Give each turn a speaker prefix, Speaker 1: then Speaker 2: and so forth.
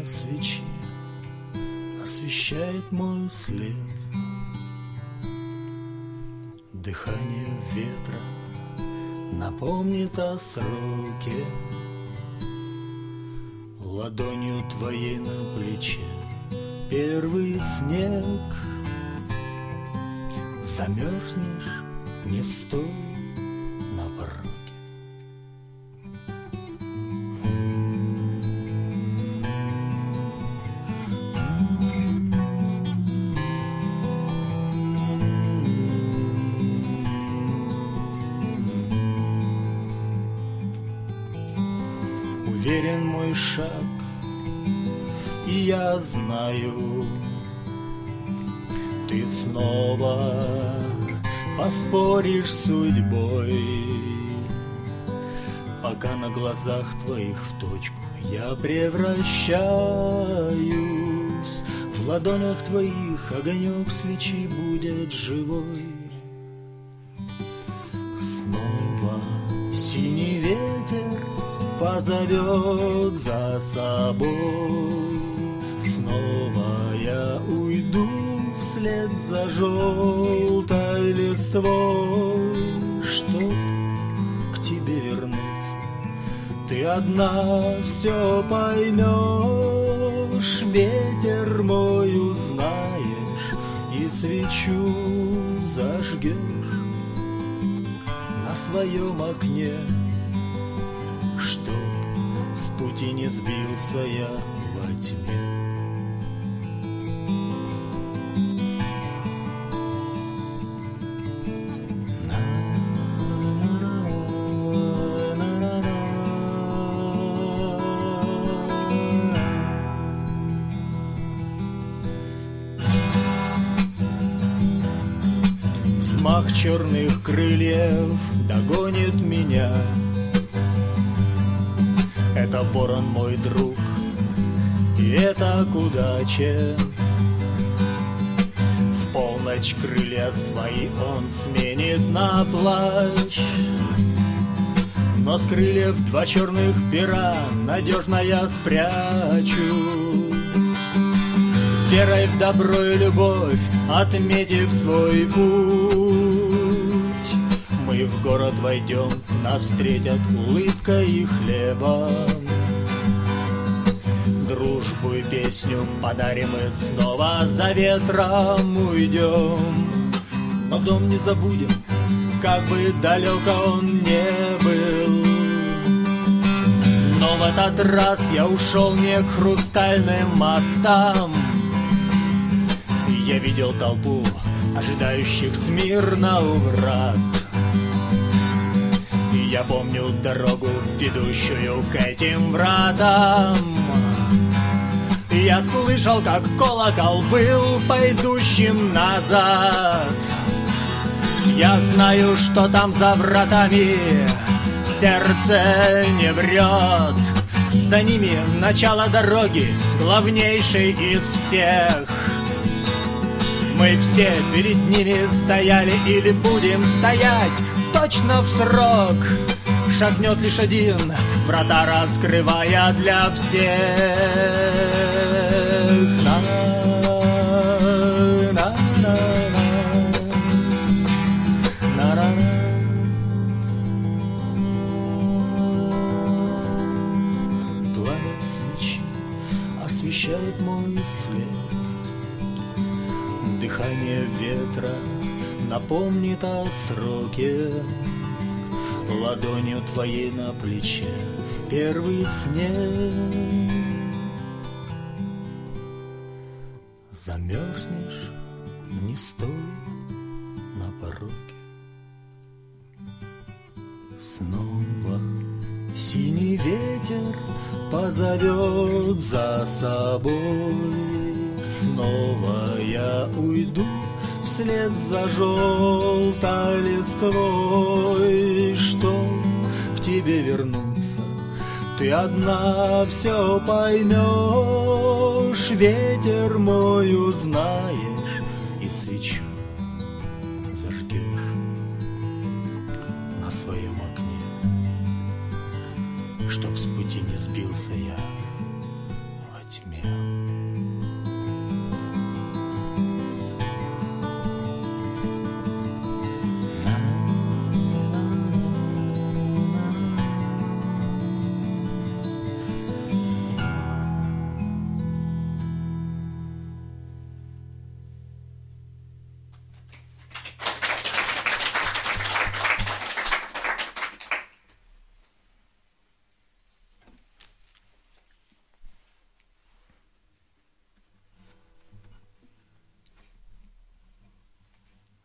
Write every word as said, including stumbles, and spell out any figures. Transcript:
Speaker 1: свечи освещает мой след. Дыхание ветра напомнит о сроке. Ладонью твоей на плече первый снег. Замерзнешь, не стой на пороге. Уверен мой шаг, и я знаю, ты снова поспоришь с судьбой. Пока на глазах твоих в точку я превращаюсь, в ладонях твоих огонек свечи будет живой. Снова синий ветер позовет за собой. Снова я уйду вслед за желтой листвой, чтоб к тебе вернуться. Ты одна все поймешь, ветер мой узнаешь и свечу зажгешь на своем окне, чтоб с пути не сбился я во тьме. Взмах черных крыльев догонит меня. Это ворон мой друг, и это к удаче. В полночь крылья свои он сменит на плащ. Но с крыльев два черных пера надежно я спрячу. Верой в добро и любовь, отметив свой путь, мы в город войдем, нас встретят улыбкой и хлебом. Дружбу и песню подарим и снова за ветром уйдем. Но дом не забудем, как бы далеко он не был. Но в этот раз я ушел не к хрустальным мостам. Я видел толпу ожидающих смирно у врат. И я помню дорогу, ведущую к этим вратам. Я слышал, как колокол выл по идущим назад. Я знаю, что там за вратами сердце не врет. За ними начало дороги, главнейшей из всех. Мы все перед ними стояли или будем стоять точно в срок. Шагнет лишь один, врата раскрывая для всех. На, на, на, на, на, на. Пламя свечи освещает мой след. Дыхание ветра напомнит о сроке. Ладонью твоей на плече первый снег. Замерзнешь, не стой на пороге. Снова синий ветер позовет за собой. Снова я уйду вслед за желтой листвой, чтоб к тебе вернуться. Ты одна все поймешь, ветер мой узнаешь и свечу зажгешь на своем окне, чтоб с пути не сбился я во тьме. свидания.